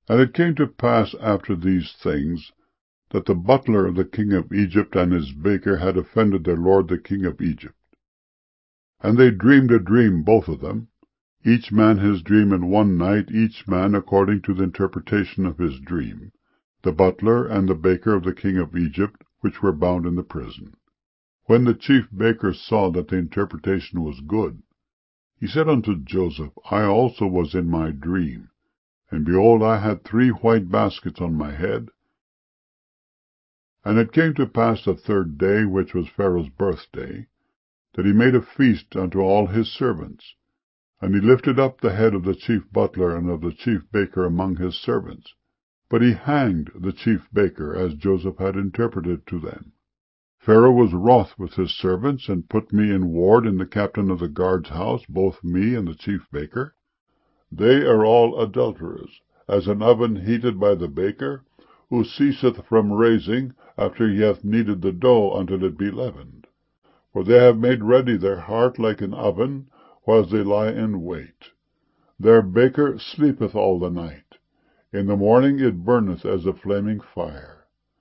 And it came to pass after these things, that the butler of the king of Egypt and his baker had offended their lord the king of Egypt. And they dreamed a dream, both of them, each man his dream in one night, each man according to the interpretation of his dream, the butler and the baker of the king of Egypt, which were bound in the prison. When the chief baker saw that the interpretation was good, he said unto Joseph, I also was in my dream, and behold, I had 3 white baskets on my head. And it came to pass the 3rd day, which was Pharaoh's birthday, that he made a feast unto all his servants. And he lifted up the head of the chief butler and of the chief baker among his servants. But he hanged the chief baker, as Joseph had interpreted to them. Pharaoh was wroth with his servants, and put me in ward in the captain of the guard's house, both me and the chief baker. They are all adulterers, as an oven heated by the baker, who ceaseth from raising after he hath kneaded the dough until it be leavened. For they have made ready their heart like an oven, whilst they lie in wait. Their baker sleepeth all the night. In the morning it burneth as a flaming fire.